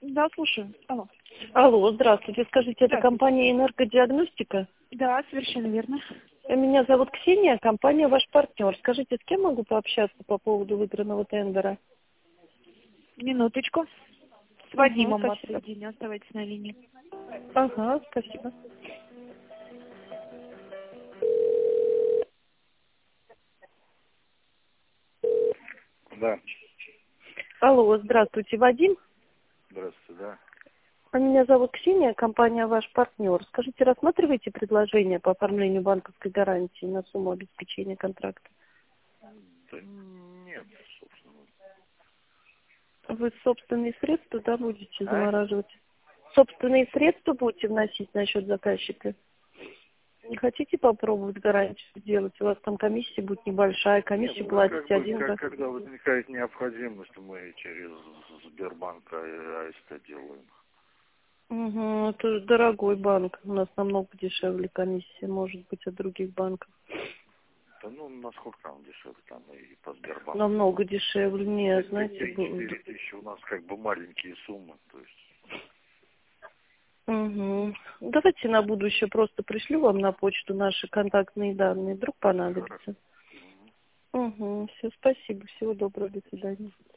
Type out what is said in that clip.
Да, слушаю. Алло. Алло, здравствуйте. Скажите, это Здравствуйте. компания «Энергодиагностика»? Да, совершенно верно. Меня зовут Ксения, компания «Ваш партнер». Скажите, с кем могу пообщаться по поводу выигранного тендера? Минуточку. С Вадимом вас Спасибо. соединю. Оставайтесь на линии. Ага, спасибо. Да, Алло, здравствуйте, Вадим. здравствуйте, да. Меня зовут Ксения, компания «Ваш партнер». Скажите, рассматриваете предложение по оформлению банковской гарантии на сумму обеспечения контракта? Да нет, собственно. Вы собственные средства, да, будете А? замораживать? Собственные средства будете вносить на счет заказчика? Не хотите попробовать гарантию сделать? У вас там комиссия будет небольшая, Нет, комиссию ну платите один раз. когда возникает необходимость, мы через Сбербанк АСТ делаем. Угу, это же дорогой банк. У нас намного дешевле комиссия, может быть, от других банков. Да ну, насколько он дешевле, там и по Сбербанку. Намного дешевле. Нет, знаете, 4 тысячи у нас как бы маленькие суммы, то есть. Угу. Давайте на будущее просто пришлю вам на почту наши контактные данные. Вдруг понадобится. Угу. Все, спасибо. Всего доброго. До свидания.